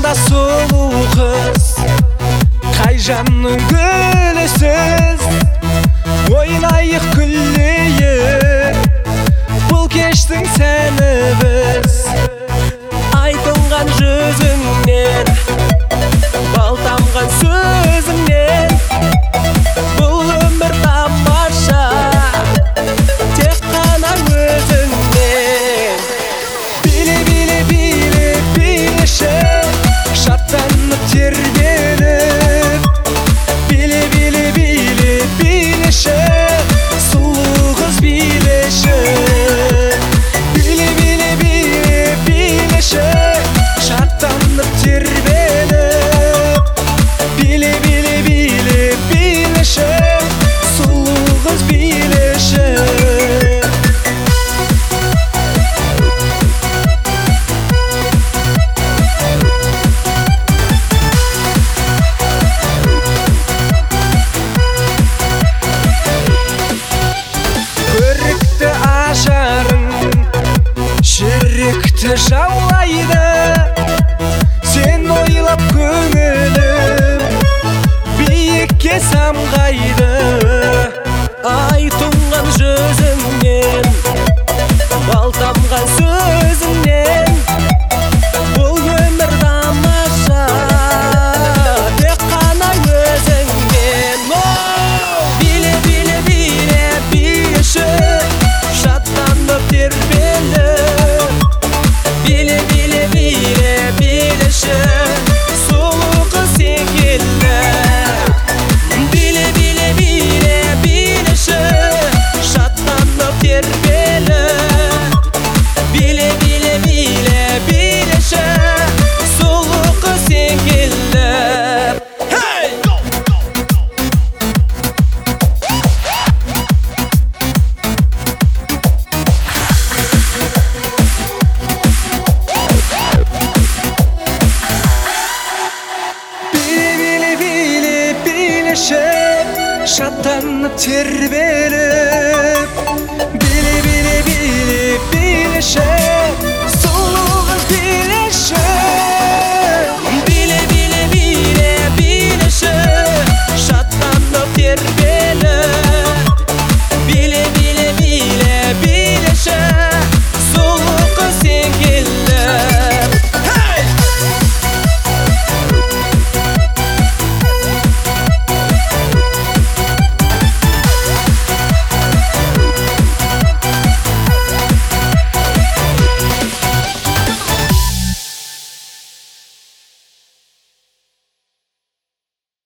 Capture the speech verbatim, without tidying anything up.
da sulu kız, Kayjanның gülüsüz Oynayıq gülleyip Бұл кештің сәні біз Айтынған жүзіңнен Бал тамған сөзіңнен Бұл өмір тамаша Тек қана өзіңнен Биле, биле, биле, билеші Шаттанып тербеліп Биле, биле, биле, билеші Сұлу қыз билеші Биле, биле, биле, билеші Шаттанып тербеліп Биле, биле, биле, билеші Сұлу қыз билеші Жүректі жаулайды Сен ойлап көңілім Биікке самғайды Ай тұнған жүзіңнен Бал тамған сөзіңнен Бұл өмір тамаша Тек қана өзіңнен Биле, биле, биле, билеші Шаттанып тербеліп Биле, биле, биле, билеші Сұлу қыз секілді Биле, биле, биле, билеші Шаттанып тербеліп Биле, биле, биле, билеші Сұлу қыз секілді Шаттанып тербеліп Биле, биле, биле, билеші